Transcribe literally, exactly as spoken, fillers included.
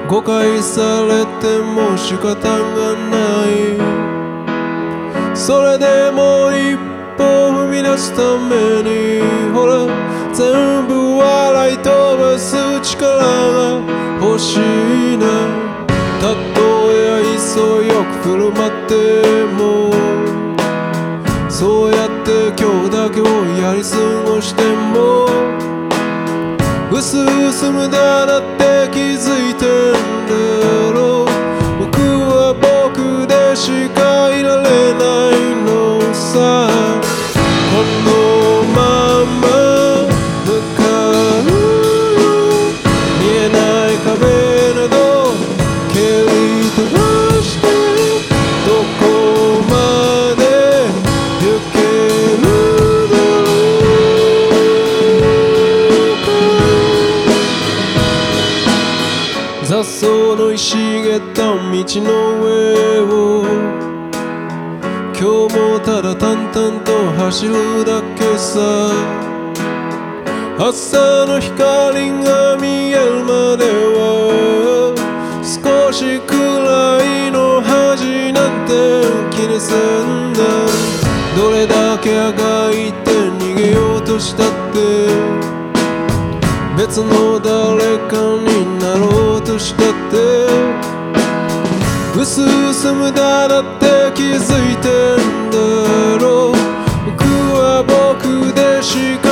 誤解されても仕方がない。それでも一歩踏み出すために、ほら全部笑い飛ばす力が欲しいな。たとえ愛想よく振る舞っても、そうやって今日だけをやり過ごしても、うすうす無駄だって気づいてんだろう。僕は僕でしかいられないのさ。このまま向かうよ、見えない壁など蹴り飛ばして、どこまで行けるだろうか。雑草の生い茂った道の上を、今日もただ淡々と走るだけさ。朝の光が見えるまでは、少しくらいの恥なんて気にせんだ。どれだけあがいて逃げようとしたって、別の誰かになろうとしたって、うすうす無駄だって気づいてんだろう。僕は僕でしか